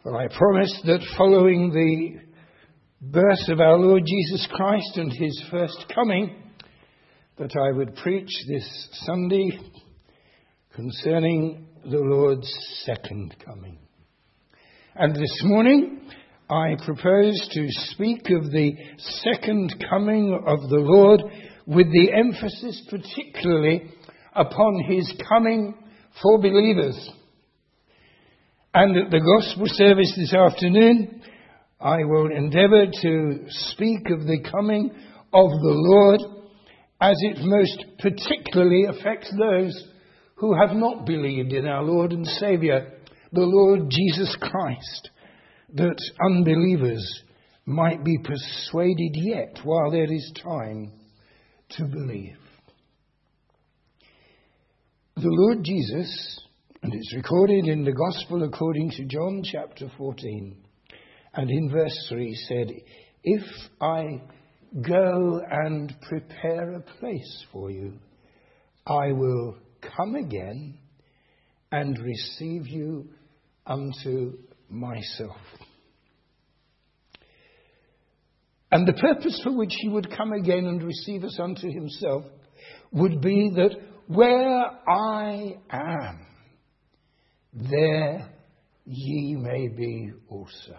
Well, I promised that following the birth of our Lord Jesus Christ and his first coming, that I would preach this Sunday concerning the Lord's second coming. And this morning, I propose to speak of the second coming of the Lord, with the emphasis particularly upon his coming for believers. And at the gospel service this afternoon, I will endeavour to speak of the coming of the Lord as it most particularly affects those who have not believed in our Lord and Saviour, the Lord Jesus Christ, that unbelievers might be persuaded yet while there is time to believe. The Lord Jesus, and it's recorded in the Gospel according to John chapter 14, and in verse 3 said, "If I go and prepare a place for you, I will come again and receive you unto myself." And the purpose for which he would come again and receive us unto himself would be that where I am, there ye may be also.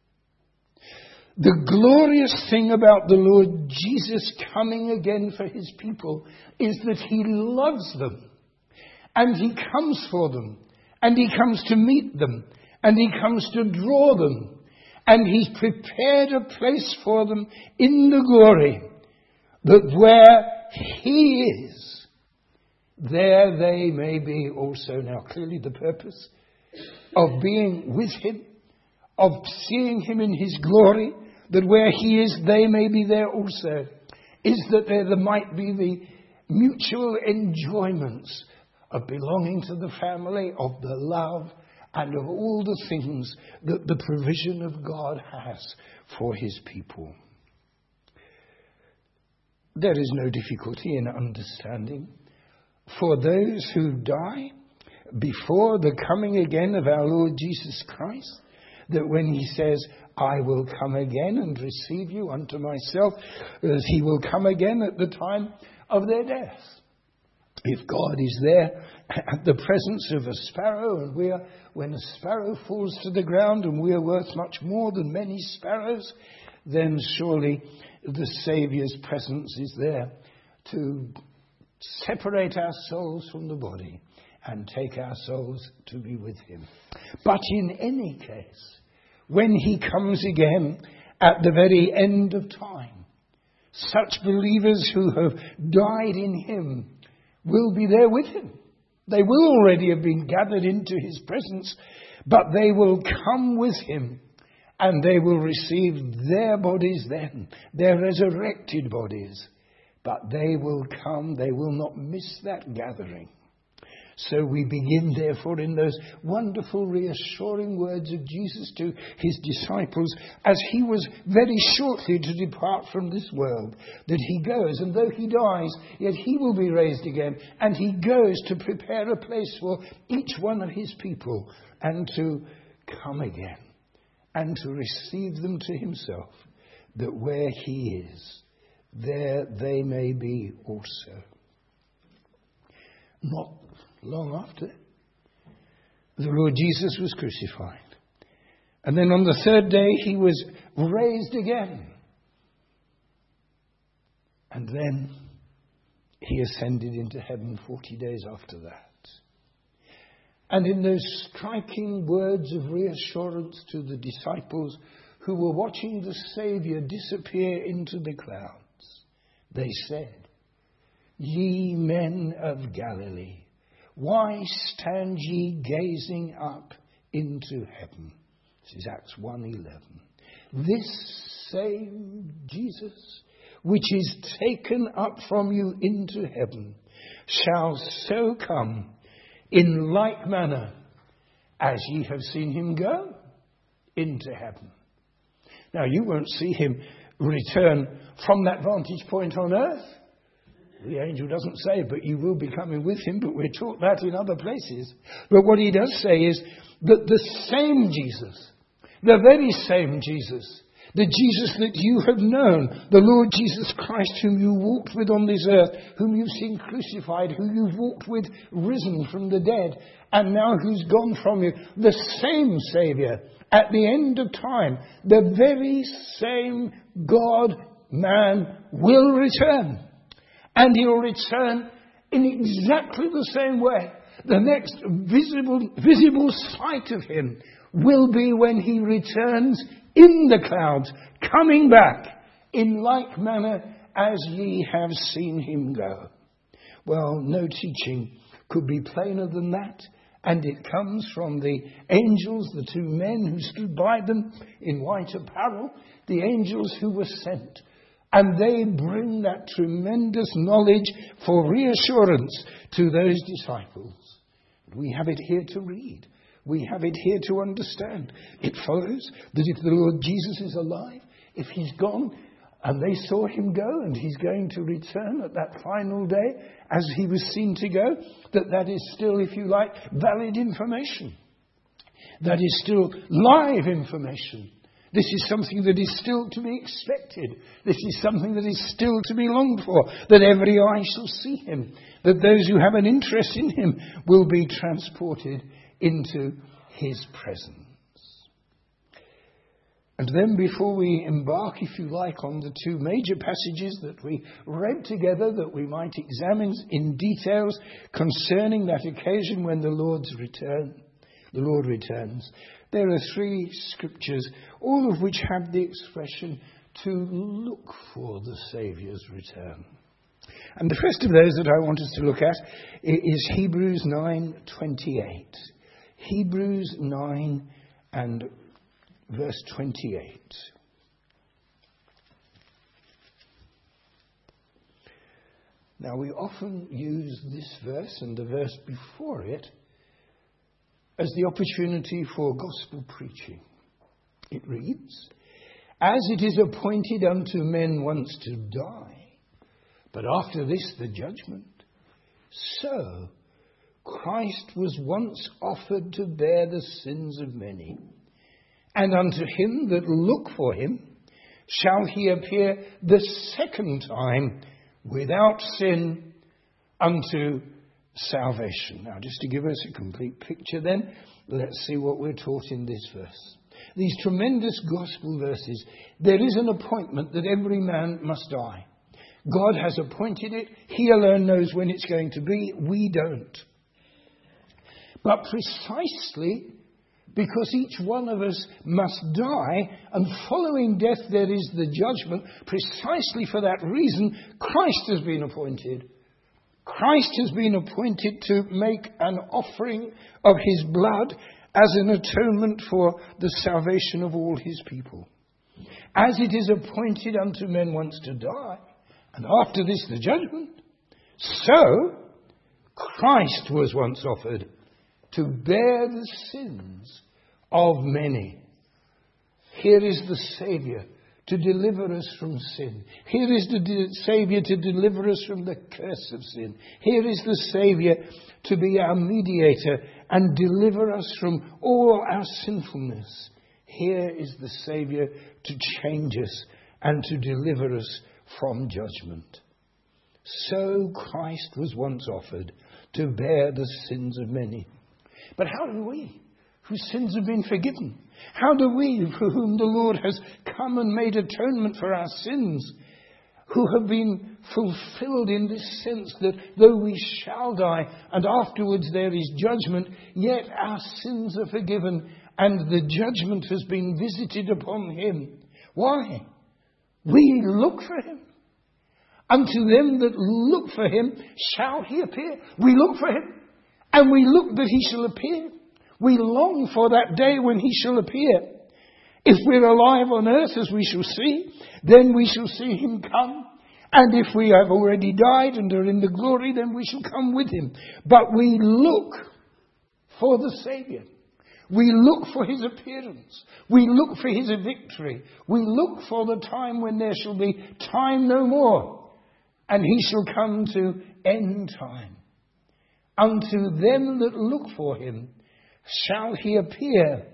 The glorious thing about the Lord Jesus coming again for his people is that he loves them, and he comes for them, and he comes to meet them, and he comes to draw them, and he's prepared a place for them in the glory, that where he is, there they may be also. Now, clearly the purpose of being with him, of seeing him in his glory, that where he is, they may be there also, is that there might be the mutual enjoyments of belonging to the family, of the love, and of all the things that the provision of God has for his people. There is no difficulty in understanding for those who die before the coming again of our Lord Jesus Christ, that when he says, "I will come again and receive you unto myself," that he will come again at the time of their death. If God is there at the presence of a sparrow, and when a sparrow falls to the ground and we are worth much more than many sparrows, then surely the Saviour's presence is there to separate our souls from the body and take our souls to be with him. But in any case, when he comes again at the very end of time, such believers who have died in him will be there with him. They will already have been gathered into his presence, but they will come with him, and they will receive their bodies then, their resurrected bodies. But they will come, they will not miss that gathering. So we begin, therefore, in those wonderful, reassuring words of Jesus to his disciples as he was very shortly to depart from this world, that he goes, and though he dies, yet he will be raised again, and he goes to prepare a place for each one of his people, and to come again, and to receive them to himself, that where he is, there they may be also. Not long after, the Lord Jesus was crucified. And then on the third day, he was raised again. And then he ascended into heaven 40 days after that. And in those striking words of reassurance to the disciples who were watching the Saviour disappear into the clouds, they said, "Ye men of Galilee, why stand ye gazing up into heaven?" This is Acts 1:11. "This same Jesus, which is taken up from you into heaven, shall so come in like manner as ye have seen him go into heaven." Now, you won't see him return from that vantage point on earth. The angel doesn't say, but you will be coming with him, but we're taught that in other places. But what he does say is that the same Jesus The very same Jesus. The Jesus that you have known, the Lord Jesus Christ whom you walked with on this earth, whom you've seen crucified, who you've walked with risen from the dead, and now who's gone from you. The same Saviour at the end of time, the very same God-man will return. And he'll return in exactly the same way. The next visible sight of him will be when he returns in the clouds, coming back in like manner as ye have seen him go. Well, no teaching could be plainer than that. And it comes from the angels, the two men who stood by them in white apparel, the angels who were sent. And they bring that tremendous knowledge for reassurance to those disciples. We have it here to read. We have it here to understand. It follows that if the Lord Jesus is alive, if he's gone and they saw him go and he's going to return at that final day as he was seen to go, that is still, if you like, valid information. That is still live information. This is something that is still to be expected. This is something that is still to be longed for. That every eye shall see him. That those who have an interest in him will be transported into his presence. And then before we embark, if you like, on the two major passages that we read together, that we might examine in details concerning that occasion when the Lord returns, there are three scriptures, all of which have the expression to look for the Saviour's return. And the first of those that I want us to look at is Hebrews 9:28. Hebrews 9 and verse 28. Now we often use this verse and the verse before it as the opportunity for gospel preaching. It reads, "As it is appointed unto men once to die, but after this the judgment, so Christ was once offered to bear the sins of many. And unto him that look for him shall he appear the second time without sin unto salvation." Now, just to give us a complete picture then, let's see what we're taught in this verse. These tremendous gospel verses, there is an appointment that every man must die. God has appointed it. He alone knows when it's going to be. We don't. But precisely because each one of us must die, and following death there is the judgment, precisely for that reason, Christ has been appointed. Christ has been appointed to make an offering of his blood as an atonement for the salvation of all his people. As it is appointed unto men once to die, and after this the judgment, so Christ was once offered to bear the sins of many. Here is the Saviour to deliver us from sin. Here is the Saviour to deliver us from the curse of sin. Here is the Saviour to be our mediator and deliver us from all our sinfulness. Here is the Saviour to change us and to deliver us from judgment. So Christ was once offered to bear the sins of many. But how do we, whose sins have been forgiven, how do we, for whom the Lord has come and made atonement for our sins, who have been fulfilled in this sense that though we shall die and afterwards there is judgment, yet our sins are forgiven and the judgment has been visited upon him? Why? We look for him. Unto them that look for him shall he appear. We look for him. And we look that he shall appear. We long for that day when he shall appear. If we're alive on earth, as we shall see, then we shall see him come. And if we have already died and are in the glory, then we shall come with him. But we look for the Saviour. We look for his appearance. We look for his victory. We look for the time when there shall be time no more. And he shall come to end time. Unto them that look for him shall he appear,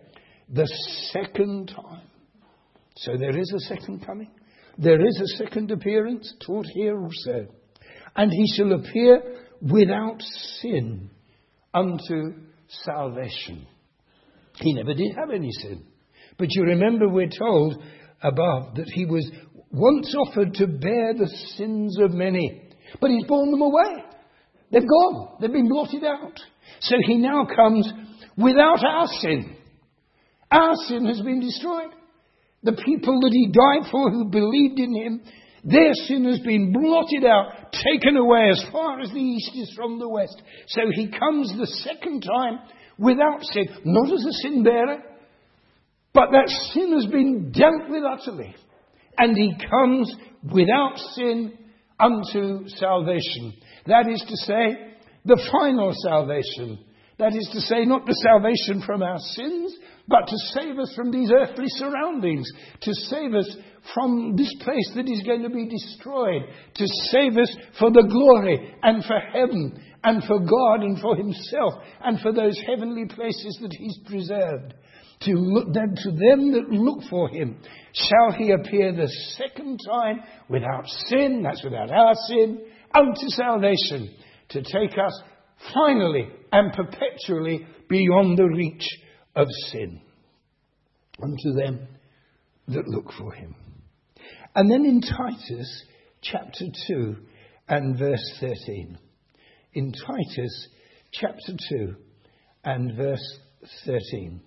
the second time. So there is a second coming. There is a second appearance taught here also. And he shall appear without sin unto salvation. He never did have any sin. But you remember we're told above that he was once offered to bear the sins of many. But he's borne them away. They've gone. They've been blotted out. So he now comes without our sin. Our sin has been destroyed. The people that he died for who believed in him, their sin has been blotted out, taken away as far as the east is from the west. So he comes the second time without sin, not as a sin bearer, but that sin has been dealt with utterly. And he comes without sin unto salvation. That is to say, the final salvation. That is to say, not the salvation from our sins, but to save us from these earthly surroundings, to save us from this place that is going to be destroyed, to save us for the glory and for heaven and for God and for himself and for those heavenly places that he's preserved. To them that look for him shall he appear the second time without sin, that's without our sin, unto salvation, to take us finally and perpetually beyond the reach of sin, unto them that look for him. And then in Titus chapter 2 and verse 13. In Titus chapter 2 and verse 13.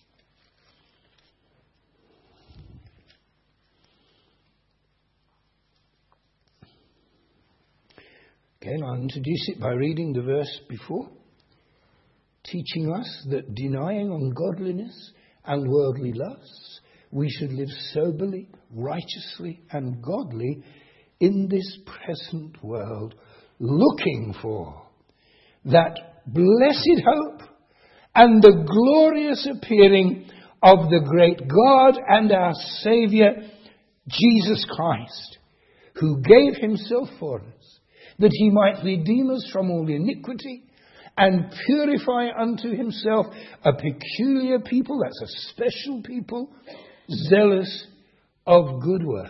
Again, I'll introduce it by reading the verse before. Teaching us that denying ungodliness and worldly lusts, we should live soberly, righteously and godly in this present world, looking for that blessed hope and the glorious appearing of the great God and our Saviour, Jesus Christ, who gave himself for us, that he might redeem us from all iniquity and purify unto himself a peculiar people, that's a special people, zealous of good works.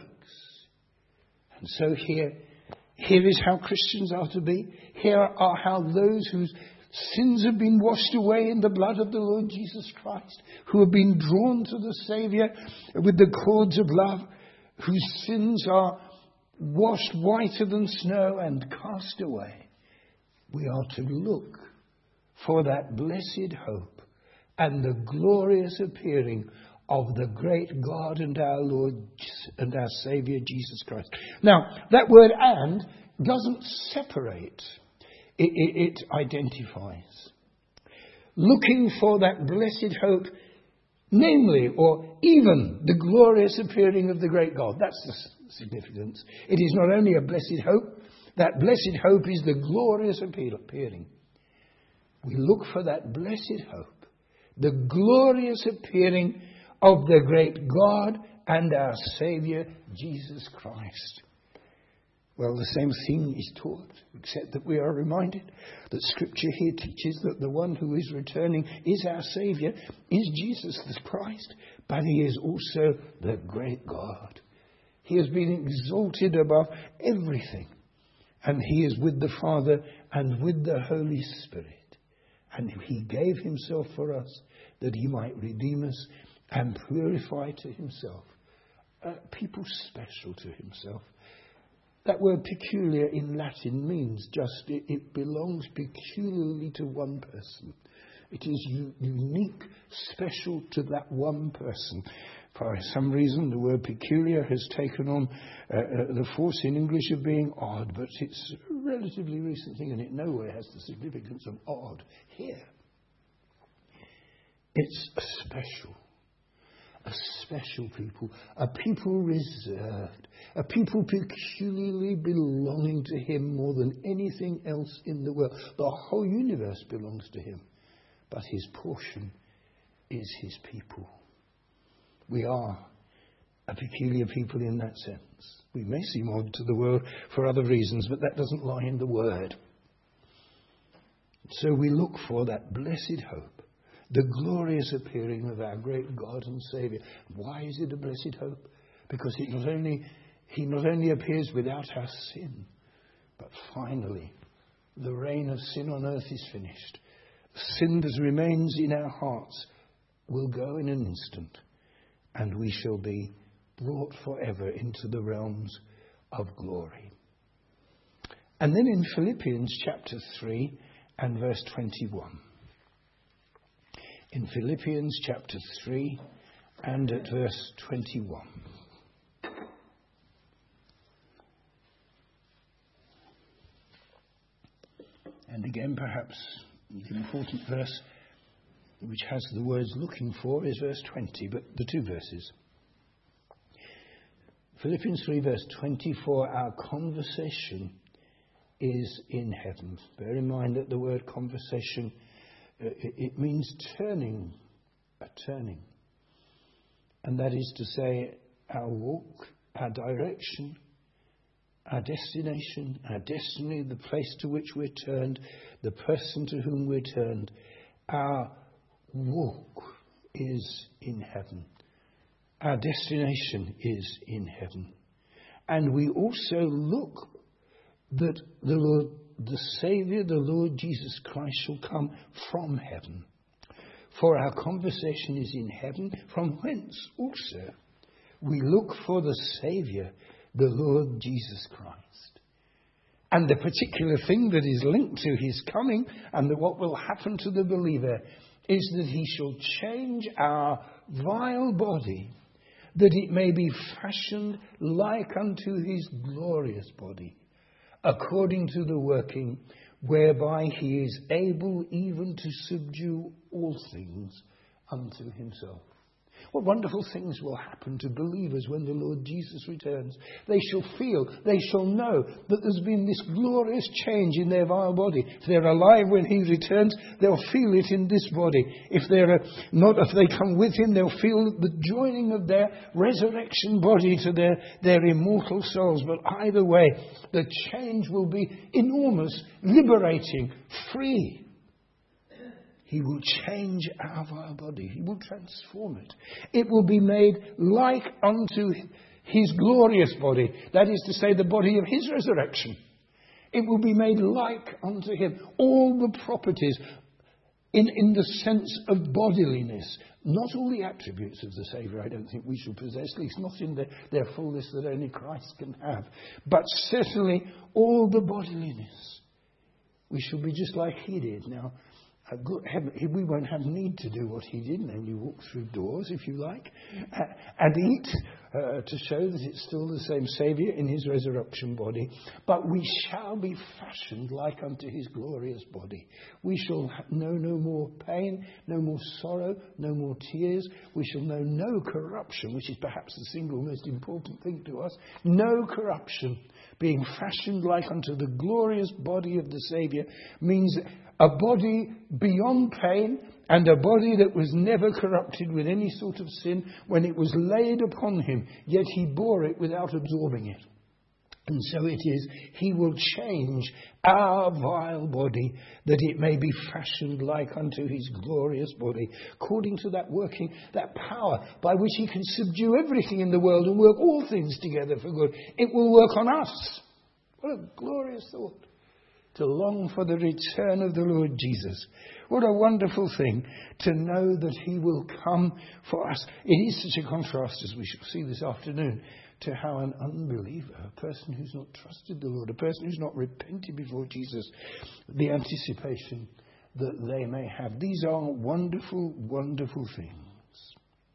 And so here is how Christians are to be. Here are how those whose sins have been washed away in the blood of the Lord Jesus Christ, who have been drawn to the Saviour with the cords of love, whose sins are washed whiter than snow and cast away. We are to look for that blessed hope and the glorious appearing of the great God and our Lord and our Saviour Jesus Christ. Now, that word "and" doesn't separate. It identifies. Looking for that blessed hope, namely, or even the glorious appearing of the great God. That's the significance. It is not only a blessed hope, that blessed hope is the glorious appearing. We look for that blessed hope, the glorious appearing of the great God and our Saviour, Jesus Christ. Well, the same thing is taught, except that we are reminded that Scripture here teaches that the one who is returning is our Saviour, is Jesus the Christ, but he is also the great God. He has been exalted above everything, and he is with the Father and with the Holy Spirit. And he gave himself for us that he might redeem us and purify to himself people special to himself. That word peculiar in Latin means just it belongs peculiarly to one person. It is unique, special to that one person. For some reason, the word peculiar has taken on the force in English of being odd, but it's a relatively recent thing, and it nowhere has the significance of odd here. It's a special people, a people reserved, a people peculiarly belonging to him more than anything else in the world. The whole universe belongs to him, but his portion is his people. We are a peculiar people in that sense. We may seem odd to the world for other reasons, but that doesn't lie in the word. So we look for that blessed hope The glorious appearing of our great God and Saviour. Why is it a blessed hope? Because he not only appears without our sin, but finally the reign of sin on earth is finished. Sin that remains in our hearts will go in an instant, and we shall be brought forever into the realms of glory. And then in Philippians chapter 3 and verse 21. In Philippians chapter 3 and at verse 21. And again, perhaps the important verse which has the words looking for is verse 20, but the two verses. Philippians 3 verse 24, our conversation is in heaven. Bear in mind that the word conversation, it means turning, a turning. And that is to say, our walk, our direction, our destination, our destiny, the place to which we're turned, the person to whom we're turned, our walk is in heaven. Our destination is in heaven. And we also look that the Lord, the Saviour, the Lord Jesus Christ, shall come from heaven. For our conversation is in heaven, from whence also we look for the Saviour, the Lord Jesus Christ. And the particular thing that is linked to his coming and what will happen to the believer is that he shall change our vile body, that it may be fashioned like unto his glorious body, according to the working whereby he is able even to subdue all things unto himself. What wonderful things will happen to believers when the Lord Jesus returns. They shall feel, they shall know that there's been this glorious change in their vile body. If they're alive when he returns, they'll feel it in this body. If they're not, if they come with him, they'll feel the joining of their resurrection body to their immortal souls. But either way, the change will be enormous, liberating, free. He will change our vile body. He will transform it. It will be made like unto his glorious body. That is to say, the body of his resurrection. It will be made like unto him. All the properties in the sense of bodiliness. Not all the attributes of the Saviour I don't think we shall possess, at least not in their fullness that only Christ can have. But certainly all the bodiliness. We shall be just like he did. Now, we won't have need to do what he did, namely walk through doors, if you like, and eat, to show that it's still the same Saviour in his resurrection body. But we shall be fashioned like unto his glorious body. We shall know no more pain, no more sorrow, no more tears. We shall know no corruption, which is perhaps the single most important thing to us. No corruption. Being fashioned like unto the glorious body of the Saviour means a body beyond pain and a body that was never corrupted with any sort of sin when it was laid upon him, yet he bore it without absorbing it. And so it is, he will change our vile body that it may be fashioned like unto his glorious body, according to that working, that power by which he can subdue everything in the world and work all things together for good. It will work on us. What a glorious thought. To long for the return of the Lord Jesus. What a wonderful thing to know that he will come for us. It is such a contrast, as we shall see this afternoon, to how an unbeliever, a person who's not trusted the Lord, a person who's not repented before Jesus, the anticipation that they may have. These are wonderful, wonderful things.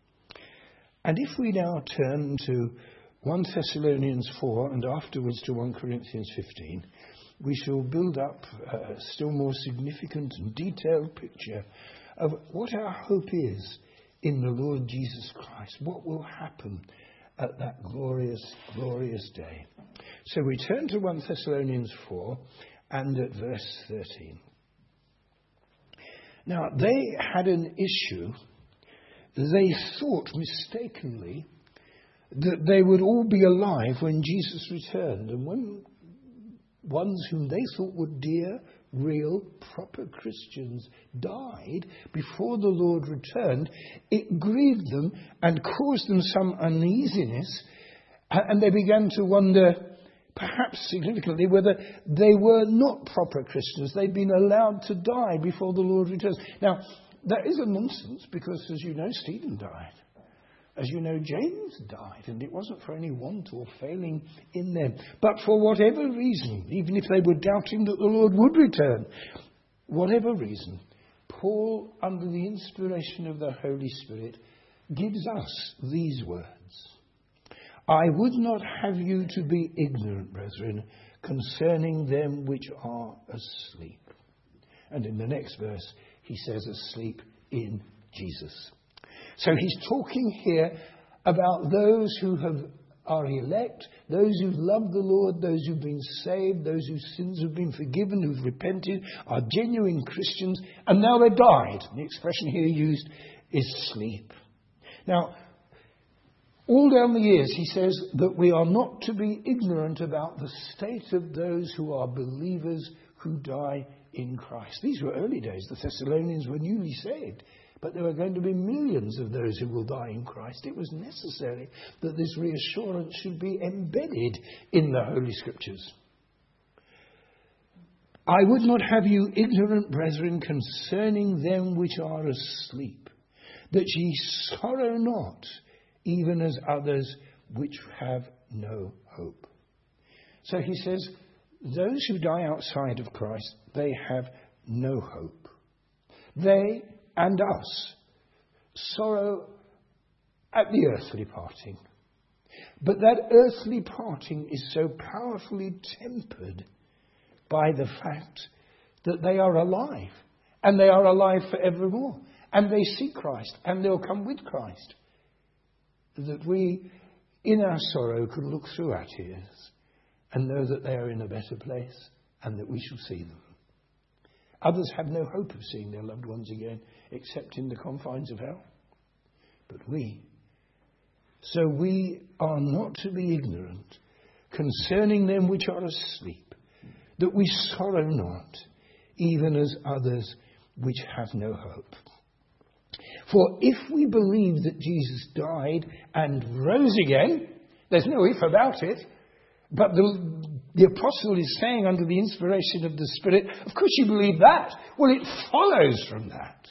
And if we now turn to 1 Thessalonians 4 and afterwards to 1 Corinthians 15, we shall build up a still more significant and detailed picture of what our hope is in the Lord Jesus Christ. What will happen at that glorious, glorious day. So we turn to 1 Thessalonians 4 and at verse 13. Now, they had an issue. They thought mistakenly that they would all be alive when Jesus returned. And when ones whom they thought were dear, real, proper Christians died before the Lord returned, it grieved them and caused them some uneasiness, and they began to wonder, perhaps significantly, whether they were not proper Christians. They'd been allowed to die before the Lord returns. Now, that is a nonsense, because, as you know, Stephen died. As you know, James died, and it wasn't for any want or failing in them. But for whatever reason, even if they were doubting that the Lord would return, whatever reason, Paul, under the inspiration of the Holy Spirit, gives us these words. I would not have you to be ignorant, brethren, concerning them which are asleep. And in the next verse, he says, asleep in Jesus. So he's talking here about those who are elect, those who've loved the Lord, those who've been saved, those whose sins have been forgiven, who've repented, are genuine Christians, and now they've died. The expression here used is sleep. Now, all down the years, he says that we are not to be ignorant about the state of those who are believers who die in Christ. These were early days. The Thessalonians were newly saved. But there are going to be millions of those who will die in Christ. It was necessary that this reassurance should be embedded in the Holy Scriptures. I would not have you ignorant, brethren, concerning them which are asleep, that ye sorrow not, even as others which have no hope. So he says, those who die outside of Christ, they have no hope. They and us sorrow at the earthly parting. But that earthly parting is so powerfully tempered by the fact that they are alive, and they are alive forevermore, and they see Christ, and they'll come with Christ, that we, in our sorrow, can look through our tears and know that they are in a better place and that we shall see them. Others have no hope of seeing their loved ones again, except in the confines of hell. But we are not to be ignorant concerning them which are asleep, that we sorrow not, even as others which have no hope. For if we believe that Jesus died and rose again, there's no if about it, but the apostle is saying under the inspiration of the Spirit, of course you believe that. Well, it follows from that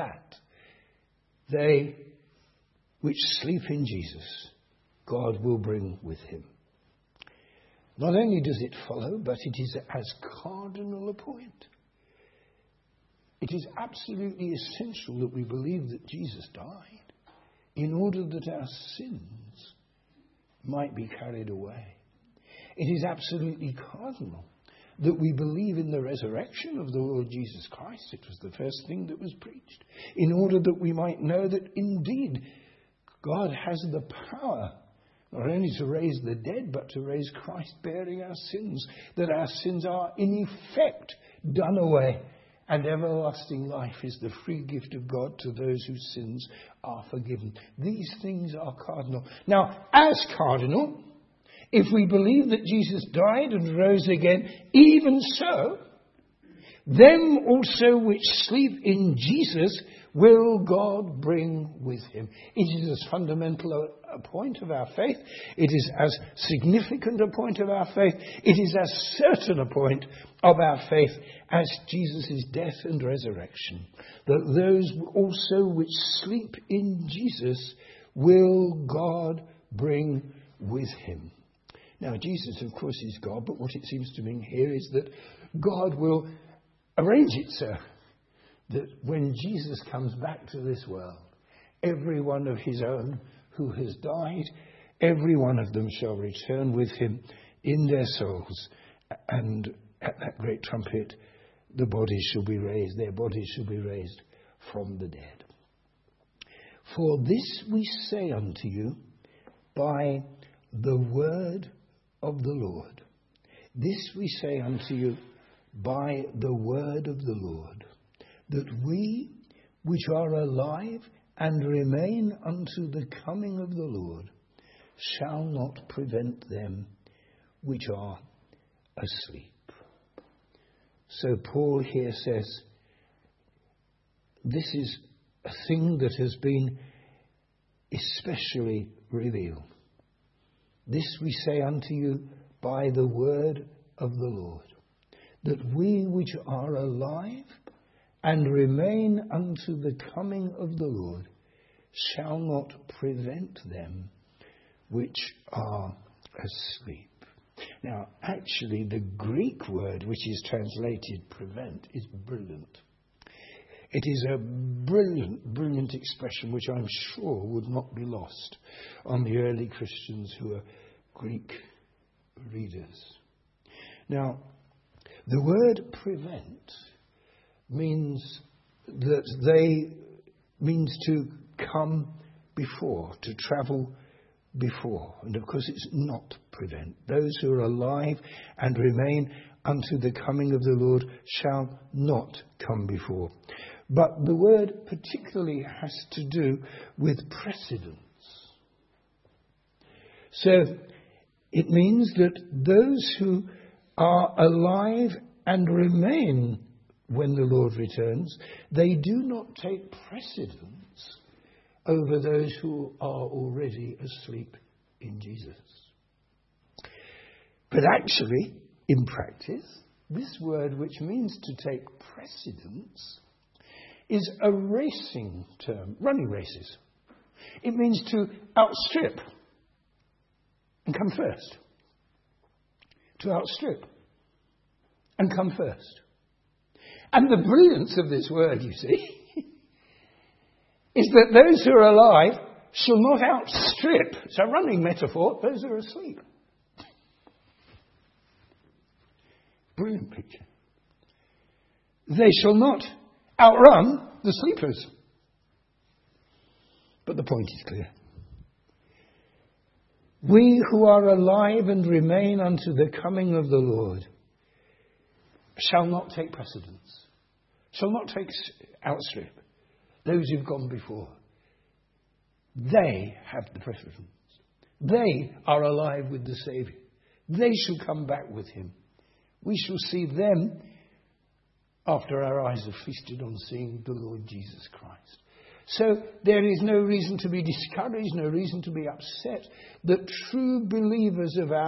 they which sleep in Jesus, God will bring with him. Not only does it follow, but it is as cardinal a point. It is absolutely essential that we believe that Jesus died in order that our sins might be carried away. It is absolutely cardinal that we believe in the resurrection of the Lord Jesus Christ. It was the first thing that was preached, in order that we might know that indeed God has the power not only to raise the dead, but to raise Christ bearing our sins, that our sins are in effect done away, and everlasting life is the free gift of God to those whose sins are forgiven. These things are cardinal. Now, as cardinal, if we believe that Jesus died and rose again, even so, them also which sleep in Jesus will God bring with him. It is as fundamental a point of our faith. It is as significant a point of our faith. It is as certain a point of our faith as Jesus' death and resurrection, that those also which sleep in Jesus will God bring with him. Now, Jesus, of course, is God, but what it seems to mean here is that God will arrange it so that when Jesus comes back to this world, every one of his own who has died, every one of them shall return with him in their souls, and at that great trumpet, the bodies shall be raised, their bodies shall be raised from the dead. For this we say unto you by the word of the Lord. This we say unto you by the word of the Lord, that we which are alive and remain unto the coming of the Lord shall not prevent them which are asleep. So Paul here says, this is a thing that has been especially revealed. This we say unto you by the word of the Lord, that we which are alive and remain unto the coming of the Lord shall not prevent them which are asleep. Now, actually, the Greek word which is translated prevent is brilliant. It is a brilliant expression which I'm sure would not be lost on the early Christians who are Greek readers. Now, the word prevent means to come before, to travel before. And of course it's not prevent. Those who are alive and remain unto the coming of the Lord shall not come before. But the word particularly has to do with precedence. So it means that those who are alive and remain when the Lord returns, they do not take precedence over those who are already asleep in Jesus. But actually, in practice, this word, which means to take precedence, is a racing term, running races. It means to outstrip and come first. To outstrip and come first. And the brilliance of this word, you see, is that those who are alive shall not outstrip. It's a running metaphor. Those who are asleep. Brilliant picture. They shall not outrun the sleepers. But the point is clear. We who are alive and remain unto the coming of the Lord shall not take precedence, shall not outstrip those who've gone before. They have the precedence. They are alive with the Saviour. They shall come back with him. We shall see them after our eyes have feasted on seeing the Lord Jesus Christ. So there is no reason to be discouraged, no reason to be upset that true believers of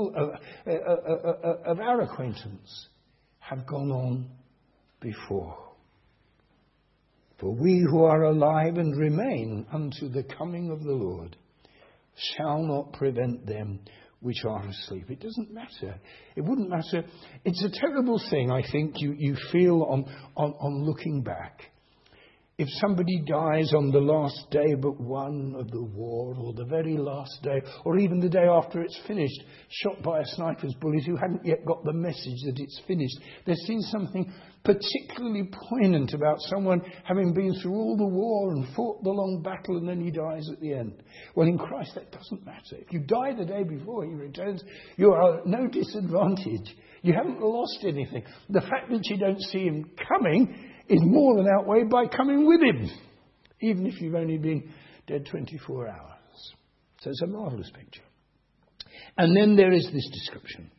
our acquaintance have gone on before. For we who are alive and remain unto the coming of the Lord shall not prevent them which are asleep. It doesn't matter. It wouldn't matter. It's a terrible thing, I think, you feel on looking back. If somebody dies on the last day but one of the war, or the very last day, or even the day after it's finished, shot by a sniper's bullet who hadn't yet got the message that it's finished, there seems something particularly poignant about someone having been through all the war and fought the long battle and then he dies at the end. Well, in Christ that doesn't matter. If you die the day before he returns, you are at no disadvantage. You haven't lost anything. The fact that you don't see him coming is more than outweighed by coming with him, even if you've only been dead 24 hours. So it's a marvellous picture. And then there is this description.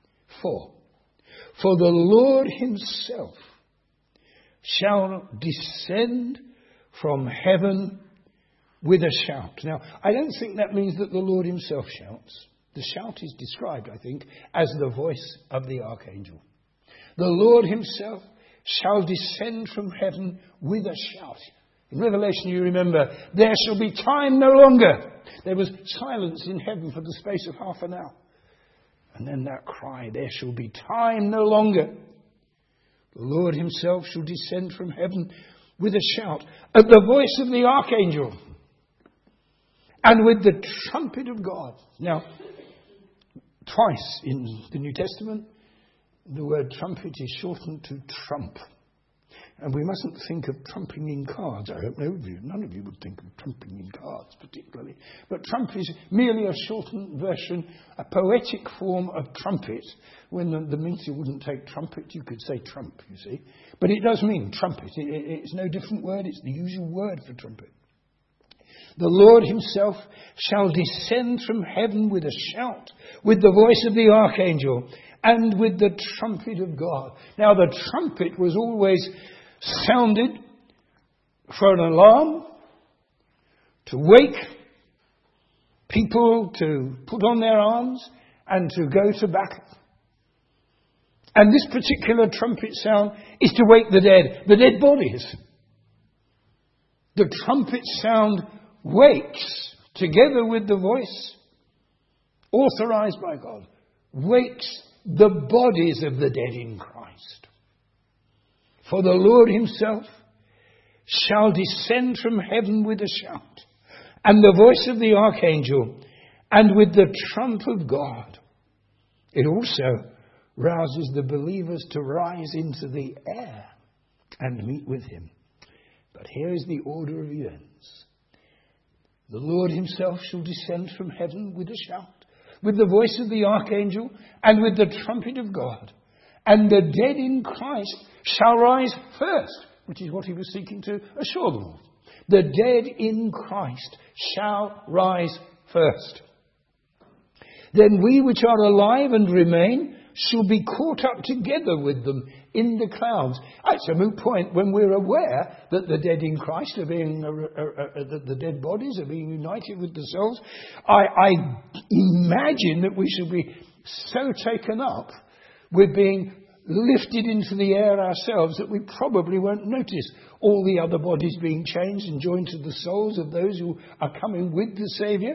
For the Lord himself shall descend from heaven with a shout. Now, I don't think that means that the Lord himself shouts. The shout is described, I think, as the voice of the archangel. The Lord himself shall descend from heaven with a shout. In Revelation, you remember, there shall be time no longer. There was silence in heaven for the space of half an hour. And then that cry, there shall be time no longer. The Lord himself shall descend from heaven with a shout, at the voice of the archangel, and with the trumpet of God. Now, twice in the New Testament, the word trumpet is shortened to trump. And we mustn't think of trumping in cards. I hope none of you would think of trumping in cards particularly. But trump is merely a shortened version, a poetic form of trumpet. When the meter wouldn't take trumpet, you could say trump, you see. But it does mean trumpet. It's no different word. It's the usual word for trumpet. The Lord himself shall descend from heaven with a shout, with the voice of the archangel, and with the trumpet of God. Now the trumpet was always sounded for an alarm, to wake people to put on their arms and to go to battle. And this particular trumpet sound is to wake the dead bodies. The trumpet sound wakes, together with the voice, authorized by God, wakes the bodies of the dead in Christ. For the Lord himself shall descend from heaven with a shout, and the voice of the archangel, and with the trump of God. It also rouses the believers to rise into the air and meet with him. But here is the order of events. The Lord himself shall descend from heaven with a shout, with the voice of the archangel, and with the trumpet of God. And the dead in Christ shall rise first, which is what he was seeking to assure them of. The dead in Christ shall rise first. Then we which are alive and remain shall be caught up together with them in the clouds. It's a moot point when we're aware that the dead in Christ are being, the dead bodies are being united with the souls. I imagine that we shall be so taken up with being lifted into the air ourselves that we probably won't notice all the other bodies being changed and joined to the souls of those who are coming with the Saviour.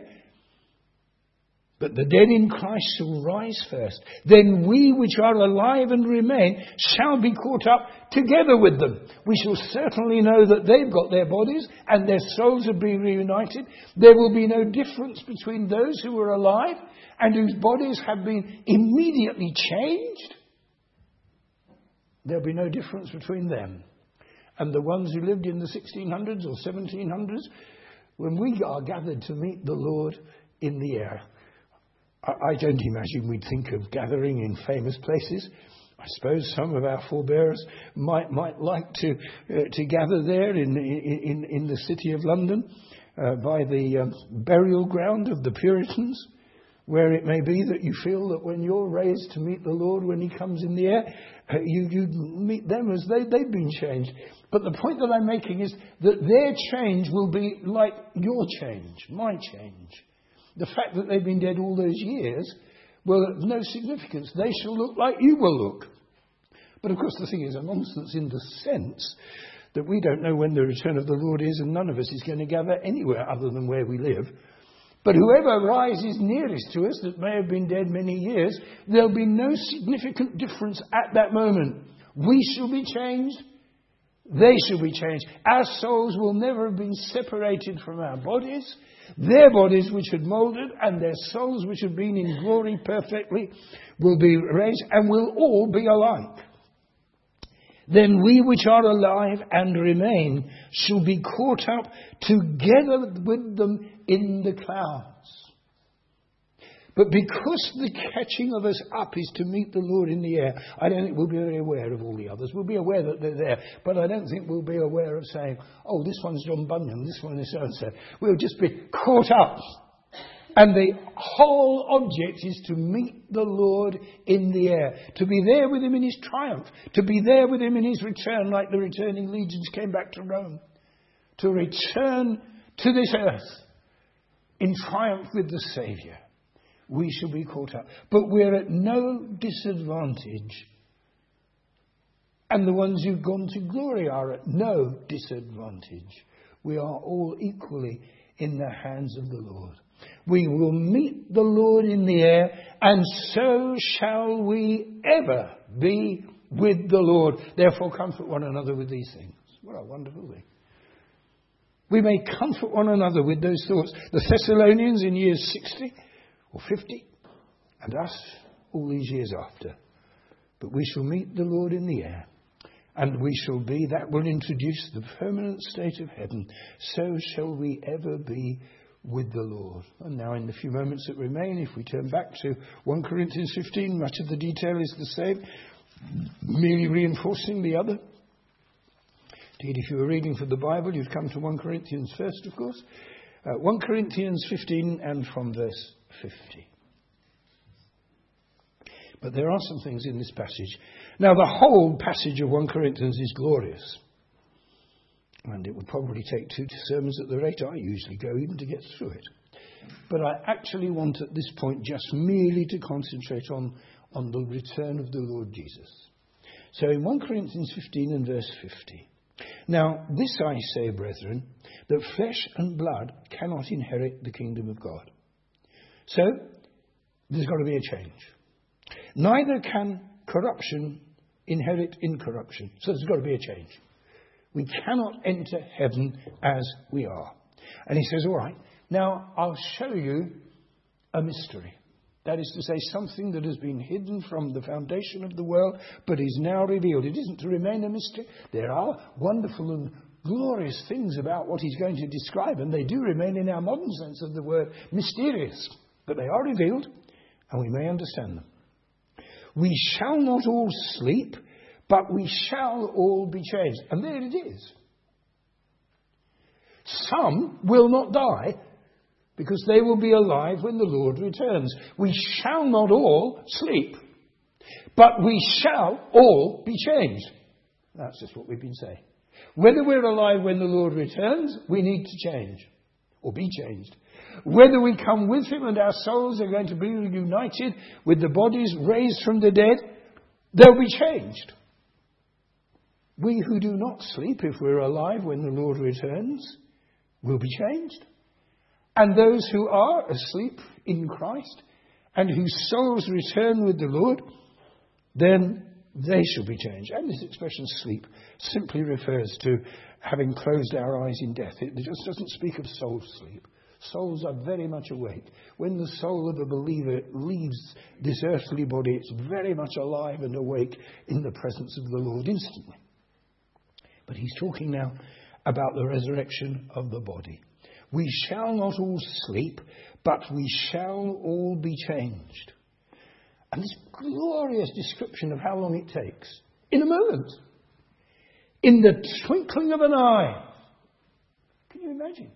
But the dead in Christ shall rise first. Then we which are alive and remain shall be caught up together with them. We shall certainly know that they've got their bodies and their souls have been reunited. There will be no difference between those who are alive and whose bodies have been immediately changed. There'll be no difference between them and the ones who lived in the 1600s or 1700s when we are gathered to meet the Lord in the air. I don't imagine we'd think of gathering in famous places. I suppose some of our forebears might like to gather there in the city of London by the burial ground of the Puritans, where it may be that you feel that when you're raised to meet the Lord when he comes in the air, you meet them as they've been changed. But the point that I'm making is that their change will be like your change, my change. The fact that they've been dead all those years will have no significance. They shall look like you will look. But of course the thing is a nonsense in the sense that we don't know when the return of the Lord is, and none of us is going to gather anywhere other than where we live. But whoever rises nearest to us that may have been dead many years, there'll be no significant difference at that moment. We shall be changed. They shall be changed. Our souls will never have been separated from our bodies. Their bodies which had moulded and their souls which had been in glory perfectly will be raised and will all be alike. Then we which are alive and remain shall be caught up together with them in the clouds. But because the catching of us up is to meet the Lord in the air, I don't think we'll be very aware of all the others. We'll be aware that they're there, but I don't think we'll be aware of saying, oh, this one's John Bunyan, this one is so-and-so. We'll just be caught up. And the whole object is to meet the Lord in the air, to be there with him in his triumph, to be there with him in his return, like the returning legions came back to Rome, to return to this earth in triumph with the Saviour. We shall be caught up. But we're at no disadvantage. And the ones who've gone to glory are at no disadvantage. We are all equally in the hands of the Lord. We will meet the Lord in the air, and so shall we ever be with the Lord. Therefore comfort one another with these things. What a wonderful thing. We may comfort one another with those thoughts. The Thessalonians in years 60 or 50, and us all these years after. But we shall meet the Lord in the air, and we shall be, that will introduce the permanent state of heaven. So shall we ever be with the Lord. And now in the few moments that remain, if we turn back to 1 Corinthians 15, much of the detail is the same, merely reinforcing the other. Indeed, if you were reading from the Bible, you'd come to 1 Corinthians first, of course. 1 Corinthians 15 and from verse 50. But there are some things in this passage. Now, the whole passage of 1 Corinthians is glorious. And it would probably take 2 sermons at the rate I usually go even to get through it. But I actually want at this point just merely to concentrate on the return of the Lord Jesus. So in 1 Corinthians 15 and verse 50. Now, this I say, brethren, that flesh and blood cannot inherit the kingdom of God. So, there's got to be a change. Neither can corruption inherit incorruption. So there's got to be a change. We cannot enter heaven as we are. And he says, all right, now I'll show you a mystery. That is to say, something that has been hidden from the foundation of the world, but is now revealed. It isn't to remain a mystery. There are wonderful and glorious things about what he's going to describe, and they do remain in our modern sense of the word mysterious. But they are revealed, and we may understand them. We shall not all sleep, but we shall all be changed. And there it is. Some will not die, because they will be alive when the Lord returns. We shall not all sleep, but we shall all be changed. That's just what we've been saying. Whether we're alive when the Lord returns, we need to change, or be changed. Whether we come with him and our souls are going to be united with the bodies raised from the dead, they'll be changed. We who do not sleep, if we're alive when the Lord returns, will be changed. And those who are asleep in Christ and whose souls return with the Lord, then they shall be changed. And this expression sleep simply refers to having closed our eyes in death. It just doesn't speak of soul sleep. Souls are very much awake. When the soul of a believer leaves this earthly body, it's very much alive and awake in the presence of the Lord instantly. But he's talking now about the resurrection of the body. We shall not all sleep, but we shall all be changed. And this glorious description of how long it takes. In a moment. In the twinkling of an eye. Can you imagine?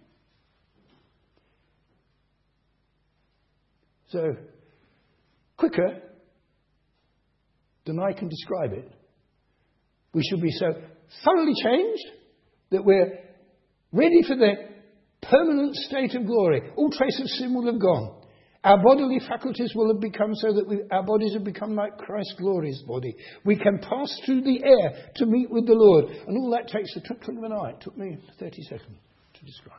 So, quicker than I can describe it. We should be so thoroughly changed that we're ready for the permanent state of glory. All trace of sin will have gone. Our bodily faculties will have become so that our bodies have become like Christ's glorious body. We can pass through the air to meet with the Lord. And all that takes the twinkling of an eye. It took me 30 seconds to describe.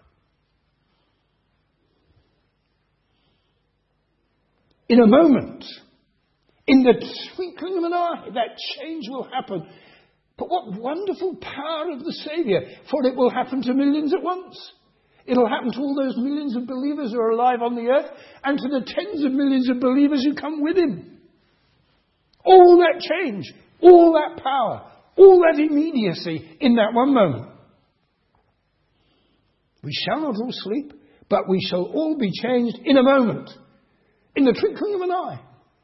In a moment, in the twinkling of an eye, that change will happen. But what wonderful power of the Saviour, for it will happen to millions at once. It'll happen to all those millions of believers who are alive on the earth and to the tens of millions of believers who come with him. All that change, all that power, all that immediacy in that one moment. We shall not all sleep, but we shall all be changed in a moment. In the twinkling of an eye.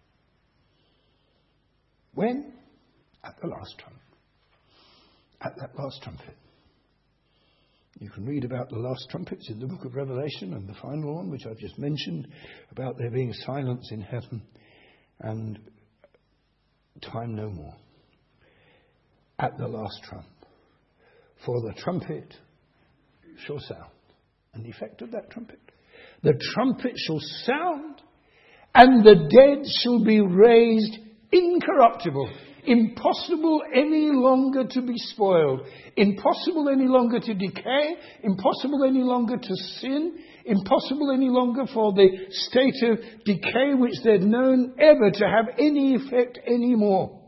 When? At the last trumpet. At that last trumpet. You can read about the last trumpets in the book of Revelation and the final one, which I've just mentioned, about there being silence in heaven and time no more. At the last trump. For the trumpet shall sound. And the effect of that trumpet. The trumpet shall sound, and the dead shall be raised incorruptible. Impossible any longer to be spoiled. Impossible any longer to decay. Impossible any longer to sin. Impossible any longer for the state of decay which they'd known ever to have any effect anymore.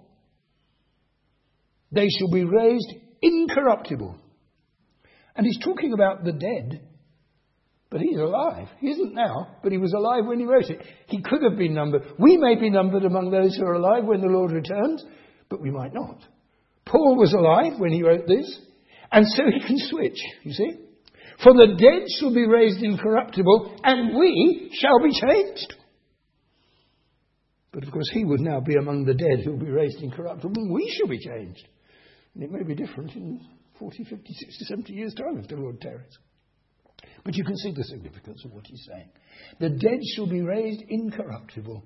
They shall be raised incorruptible. And he's talking about the dead. But he's alive. He isn't now, but he was alive when he wrote it. He could have been numbered. We may be numbered among those who are alive when the Lord returns, but we might not. Paul was alive when he wrote this, and so he can switch, you see. For the dead shall be raised incorruptible, and we shall be changed. But of course he would now be among the dead who will be raised incorruptible, and we shall be changed. And it may be different in 40, 50, 60, 70 years' time if the Lord tarries. But you can see the significance of what he's saying. The dead shall be raised incorruptible,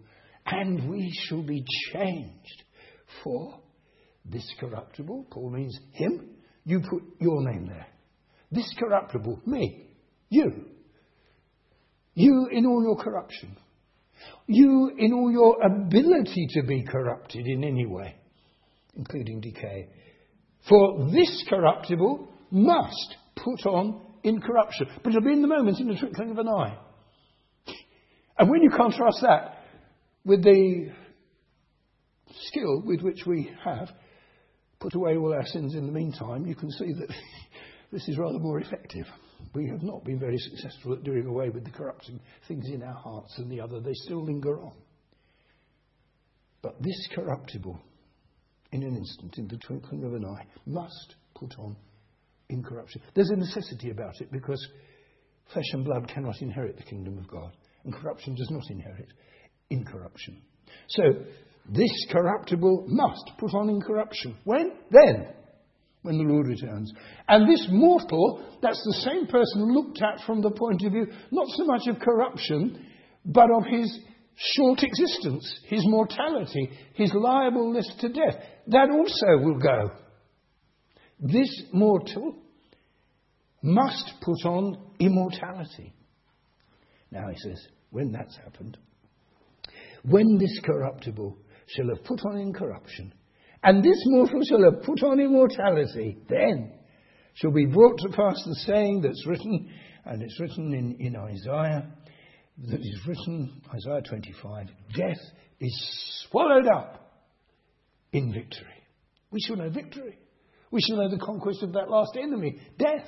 and we shall be changed. For this corruptible, Paul means him, you put your name there. This corruptible, me, you. You in all your corruption. You in all your ability to be corrupted in any way, including decay. For this corruptible must put on incorruption. But it'll be in the moment, in the twinkling of an eye. And when you contrast that with the skill with which we have put away all our sins in the meantime, you can see that this is rather more effective. We have not been very successful at doing away with the corrupting things in our hearts and the other. They still linger on. But this corruptible, in an instant, in the twinkling of an eye, must put on incorruption. There's a necessity about it because flesh and blood cannot inherit the kingdom of God, and corruption does not inherit incorruption. So, this corruptible must put on incorruption. When? Then. When the Lord returns. And this mortal, that's the same person looked at from the point of view, not so much of corruption, but of his short existence, his mortality, his liableness to death. That also will go. This mortal must put on immortality. Now he says, when that's happened, when this corruptible shall have put on incorruption, and this mortal shall have put on immortality, then shall be brought to pass the saying that's written, and it's written in Isaiah, that is written, Isaiah 25, death is swallowed up in victory. We shall know victory. We shall know the conquest of that last enemy, death.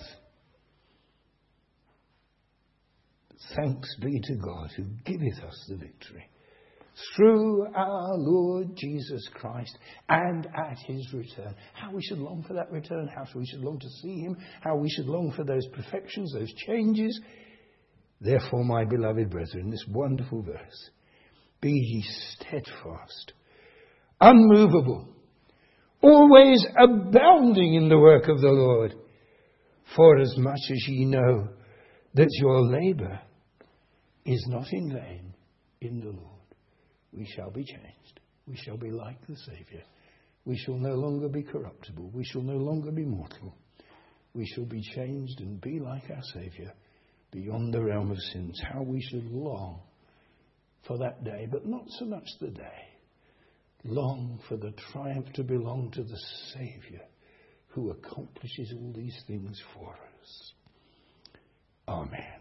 Thanks be to God who giveth us the victory through our Lord Jesus Christ, and at his return. How we should long for that return, how we should long to see him, how we should long for those perfections, those changes. Therefore, my beloved brethren, this wonderful verse, be ye steadfast, unmovable, always abounding in the work of the Lord, for as much as ye know that your labour is not in vain in the Lord. We shall be changed. We shall be like the Saviour. We shall no longer be corruptible. We shall no longer be mortal. We shall be changed and be like our Saviour beyond the realm of sins. How we should long for that day, but not so much the day. Long for the triumph to belong to the Saviour who accomplishes all these things for us. Amen.